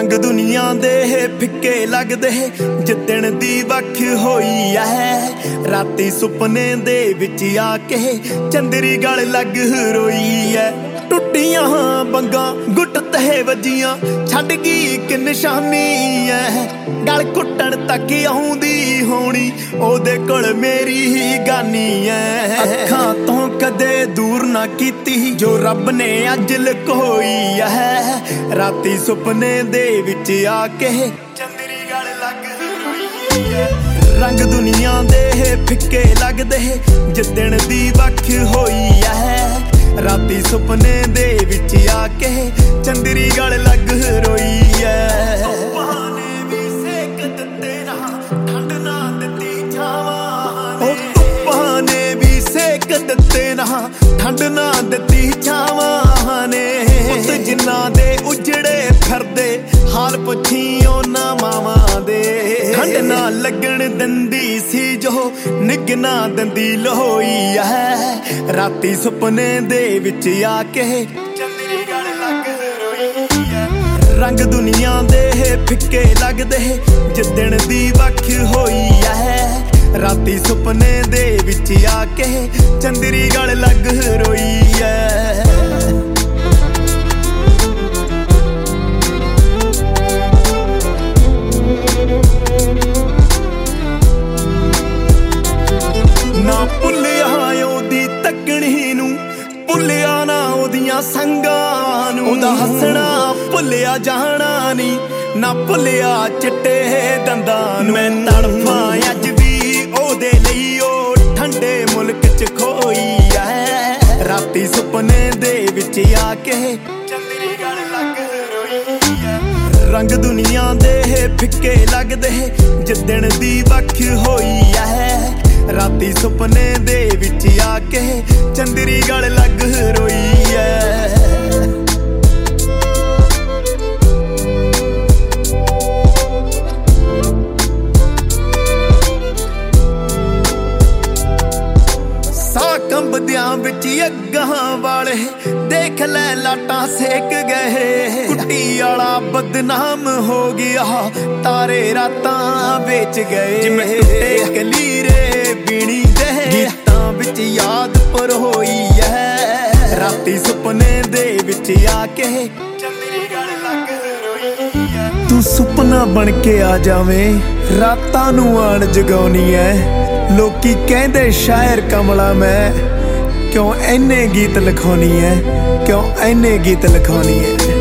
रंग दुनिया दे फिक्के लगदे जिद्दण दी वख होई है। राती सुपने दे विच आके चंदरी गल लग रोई है। टुटियां बंगा गुट तहे वजियां छड़ गई कि निशानी है। गल कुट्टण तक आउंदी होनी ओदे कोल मेरी ही गानी है। अखां तो कदे दूर ना कीती जो रब ने अज लकोई है। राती सुपने दे विच आके चंदरी गल लग रोई है। रंग दुनिया दे फिक्के लगदे जिद्दण दी वख होई है। राती सुपने दे विच आके चंदरी गल लग रोई है। बहाने भी सेक दित्ते ना ठंड ना दित्ती छावां ने। बहाने भी सेक दित्ते ना ठंड ना दित्ती छावां ने। पुत जिन्ना दे उजड़े फिरदे हाल पुछी ओना मावां दे। ठंड ना लगण दिंदी सी जो निग ना दिंदी लोई है। राती सुपने दे विच आके चंदरी गल लग रोई है। रंग दुनिया दे फिक्के लगदे जिद्दण दी वख होई है। राती सुपने दे विच आके चंदरी गल लग रोई है। ना भुलिया ओदी तकनी नूं भुलिया ना ओदियां संगां नूं। ओदा हसना भुलिया जाना नी ना भुलिया चिट्टे दंदां नूं। मैं तड़फां अज भी ओदे लई ओ ठंडे मुल्क च खोई है। राती सुपने दे विच आके चंदरी गल लग रोई है। रंग दुनिया दे फिक्के लगदे जिद्दण दी वख होई है। राती सुपने दे विच आके चंदरी गल लग रोई है। सा कंबदियां विच अग्गां वाले देख लै लाटां सेक गए। कुट्टी आला बदनाम हो गया तारे रातां बेच गए। जिवें टुटे कलीरे बीणी दे गीतां विच याद पर होई है। राती सुपने दे विच आके चंदरी गल लग रोई है। तू सुपना बन के आ जावें रातां नूं आण जगाउणी है। लोकी कहंदे शायर कमला मैं क्यों इन्ने गीत लिखाउणी है, क्यों इन्ने गीत लिखाउणी है।